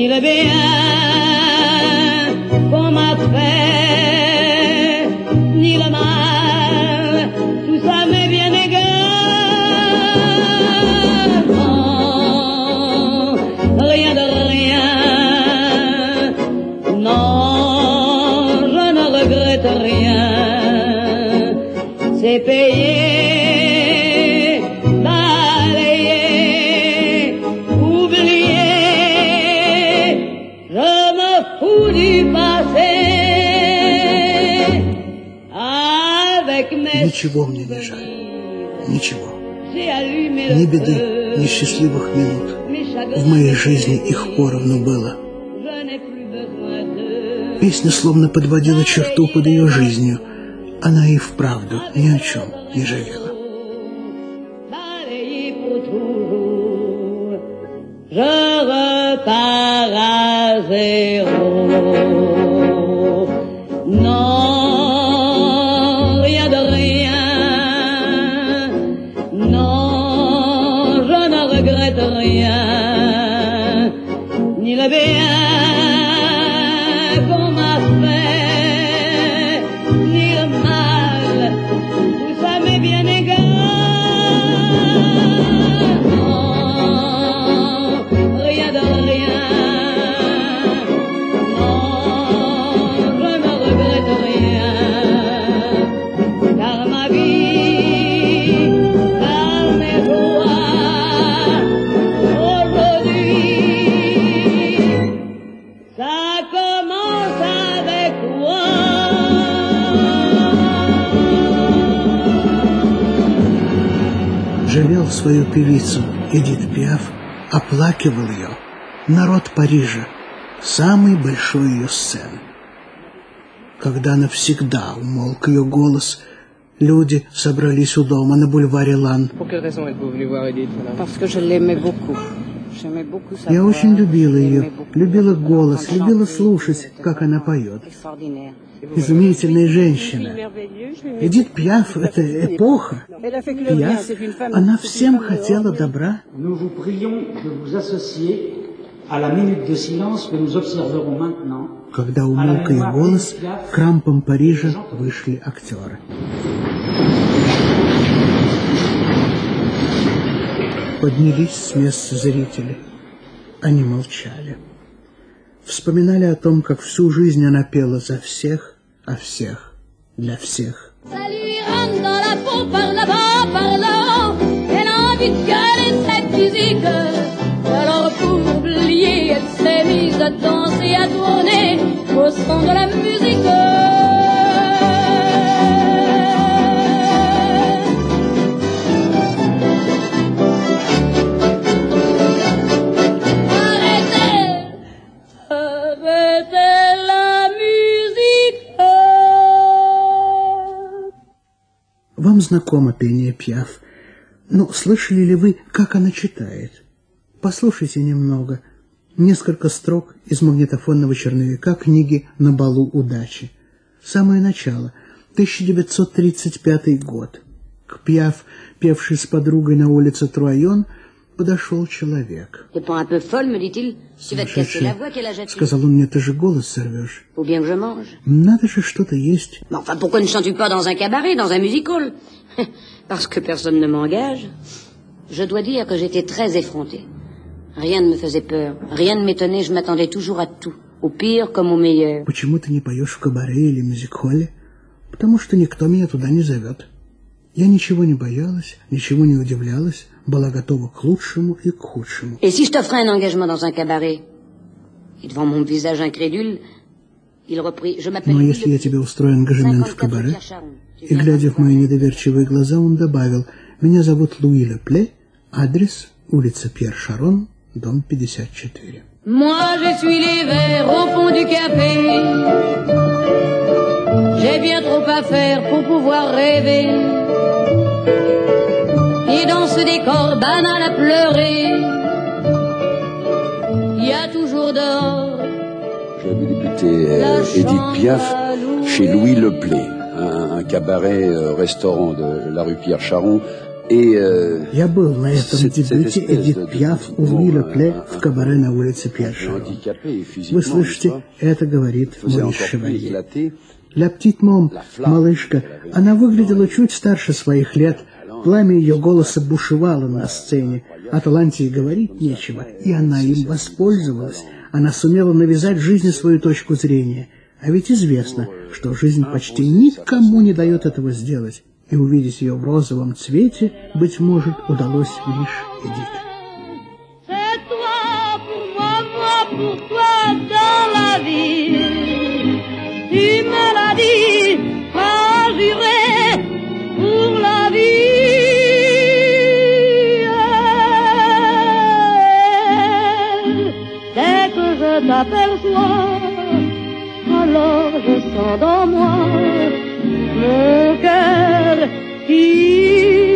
ni le bien qu'on m'a fait, ni le mal, tout ça m'est bien égal. Non, rien de rien, non, je ne regrette rien. C'est payé, balayé, oublié. Je me fous du passé. Avec mes Ничего мне не жаль. Ничего. j'ai allumé Ни le беды, feu. ни счастливых минут. Mes В моей chagrins, жизни их поровну было. je n'ai plus besoin de. Песня словно подводила черту под ее жизнью. Она и вправду ни о чем не жалела. Balayé pour toujours, je repars à zéro. Non, rien de rien. Non, je ne regrette rien. Ni le bien qu'on m'a fait, ni le mal, tout ça m'est bien égal. Non, rien de rien. Non, je ne regrette rien. Car ma vie, car mes joies, aujourd'hui, ça commence avec toi. Жалел свою певицу Эдит Пиаф, оплакивал ее. Народ Парижа, самой большой ее сцены. Когда навсегда умолк ее голос, люди собрались у дома на бульваре Лан. Pour quelle raison êtes-vous venu voir Edith, madame? Parce que je l'aimais beaucoup. J'aimais beaucoup sa Я voix, очень любила je l'aimais ее, beaucoup. любила голос, Quand elle любила chantait, слушать, c'était как она поет. extraordinaire. Изумительная женщина. Эдит Пиаф — это эпоха. Пиаф, она всем хотела добра. Nous vous prions de vous associer à la minute de silence que nous observerons maintenant. Когда умолк ее голос, к рампам Парижа вышли актеры. Поднялись с мест зрители. Они молчали. Вспоминали о том, как всю жизнь она пела за всех, о всех, для всех. Ça lui rentre dans la peau par là-bas, par là-haut. Elle a envie de gueuler cette musique. Alors pour oublier, elle s'est mise à danser, à tourner au son de la musique. Arrêtez, arrêtez la musique. Вам знакомо пение Пиаф, но слышали ли вы, как она читает? Послушайте немного. Несколько строк из магнитофонного черновика книги «На балу удачи». Самое начало, 1935 год. К Пиаф, певшей с подругой на улице Труайон, подошел человек. T'es pas un peu folle, me dit-il? Tu vas te casser la voix, quel âge as-tu? Сказал он мне, ты же голос сорвешь. Faut bien que je mange. Надо же что-то есть. Mais enfin, pourquoi ne chantes-tu pas dans un cabaret, dans un music-hall? Parce que personne ne m'engage. Je dois dire que j'étais très effrontée. Rien ne me faisait peur, rien ne m'étonnait, je m'attendais toujours à tout, au pire comme au meilleur. Почему ты не поешь в кабаре или мюзик-холле? Потому что никто меня туда не зовет. Я ничего не боялась, ничего не удивлялась, была готова к лучшему и к худшему. Et si je t'offrais un engagement dans un cabaret? Et devant mon visage incrédule, il reprit, je m'appelle... Но если я тебе устрою ангажемент в кабаре, и, глядя в мои недоверчивые глаза, он добавил, меня зовут Луи Лепле, адрес улица Пьер Шарон, дом 54. Moi je suis les vers au fond du café. J'ai bien trop à faire pour pouvoir rêver. Et dans ce décor banal à pleurer, il y a toujours dehors. J'ai vu débuter Edith Piaf chez Louis Leplé, un cabaret-restaurant de la rue Pierre Charon. Я был на этом дебюте Эдит Пиаф у Луи Лекле в кабаре на улице Пьер-Шарон. Вы слышите, это говорит Морис Шевалье. Ля Птит Мом, малышка, она выглядела чуть старше своих лет. Пламя ее голоса бушевало на сцене. О таланте и говорить нечего, и она им воспользовалась. Она сумела навязать жизни свою точку зрения. А ведь известно, что жизнь почти никому не дает этого сделать. И увидеть ее в розовом цвете, быть может, удалось лишь Эдит. C'est toi pour moi, moi pour toi dans la vie. Tu me l'as dit, pas juré pour la vie. Dès que je t'aperçois, alors je sens dans moi mon cœur qui